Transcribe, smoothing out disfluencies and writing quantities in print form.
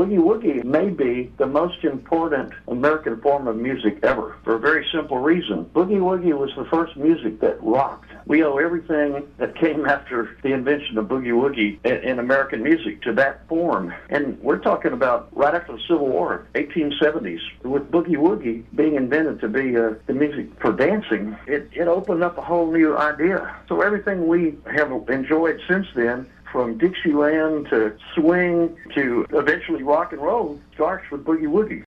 Boogie Woogie may be the most important American form of music ever, for a very simple reason. Boogie Woogie was the first music that rocked. We owe everything that came after the invention of Boogie Woogie in American music to that form. And we're talking about right after the Civil War, 1870s, with Boogie Woogie being invented to be the music for dancing. It opened up a whole new idea. So everything we have enjoyed since then, from Dixieland to swing to eventually rock and roll, starts with Boogie Woogie.